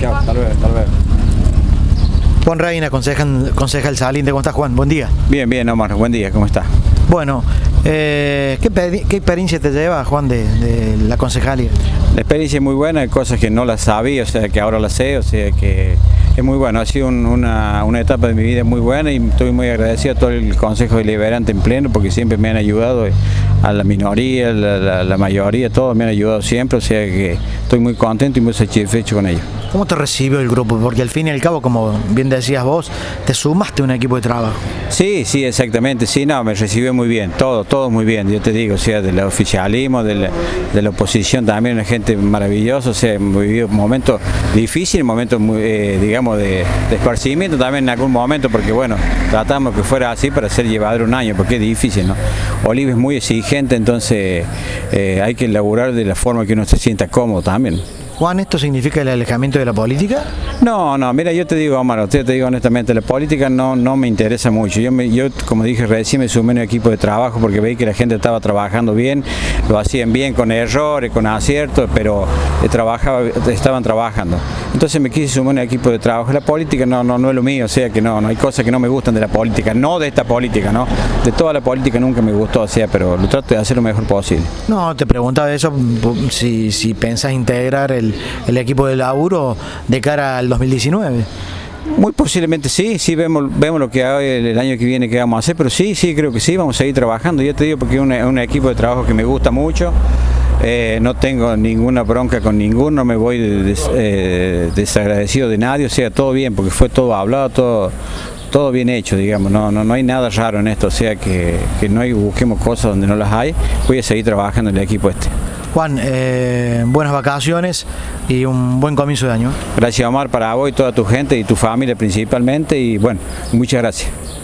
Chao, hasta luego, hasta luego. Juan Reina, concejal saliente, ¿cómo estás, Juan? Buen día. Bien, bien, Omar, buen día, ¿cómo estás? Bueno, ¿qué experiencia te lleva, Juan, de la concejalía? La experiencia es muy buena, hay cosas que no las sabía, o sea que ahora las sé, o sea que es muy bueno. Ha sido una etapa de mi vida muy buena y estoy muy agradecido a todo el Consejo Deliberante en pleno porque siempre me han ayudado, a la minoría, la mayoría, todos me han ayudado siempre, o sea que estoy muy contento y muy satisfecho con ello. ¿Cómo te recibió el grupo? Porque al fin y al cabo, como bien decías vos, te sumaste a un equipo de trabajo. Sí, sí, exactamente, sí, no, me recibió muy bien, todo muy bien, yo te digo, o sea, del oficialismo, de la oposición también, una gente maravillosa, o sea, hemos vivido momentos difíciles, momentos muy, digamos, de esparcimiento también en algún momento, porque bueno, tratamos que fuera así para ser llevadero un año, porque es difícil, ¿no? Oliva es muy exigente, entonces hay que laburar de la forma que uno se sienta cómodo también. Juan, ¿esto significa el alejamiento de la política? No, mira, yo te digo, Omar, te digo honestamente, la política no me interesa mucho. Yo, como dije recién, me sumé a un equipo de trabajo porque veí que la gente estaba trabajando bien, lo hacían bien con errores, con aciertos, pero estaban trabajando. Entonces me quise sumar a un equipo de trabajo. La política no es lo mío, o sea que no hay cosas que no me gustan de la política, no de esta política, ¿no? De toda la política nunca me gustó, o sea, pero lo trato de hacer lo mejor posible. No, te preguntaba eso, si pensás integrar el equipo de laburo de cara al 2019. Muy posiblemente sí, vemos lo que hay el año que viene que vamos a hacer, pero sí, creo que sí, vamos a seguir trabajando, ya te digo, porque es un equipo de trabajo que me gusta mucho, no tengo ninguna bronca con ninguno, no me voy desagradecido de nadie, o sea, todo bien, porque fue todo hablado, todo bien hecho, digamos, no hay nada raro en esto, o sea que no busquemos cosas donde no las hay, voy a seguir trabajando en el equipo este. Juan, buenas vacaciones y un buen comienzo de año. Gracias, Omar, para vos y toda tu gente y tu familia principalmente, y bueno, muchas gracias.